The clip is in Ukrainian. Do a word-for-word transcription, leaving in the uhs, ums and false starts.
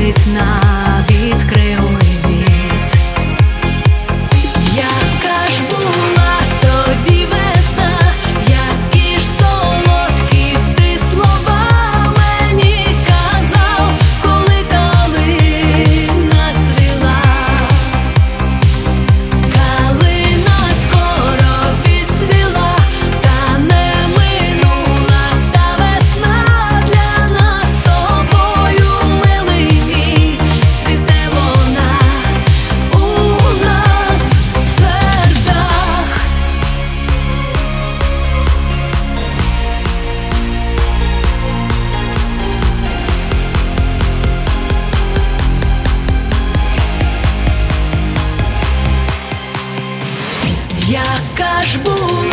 летить навіть кривовід. Яка ж була тоді весна, які ж солодкі ти слова мені казав, коли калина цвіла. Калина скоро відцвіла, та не минула та весна для нас з тобою, милий мій, цвіте вона у нас в серцях. Яка ж була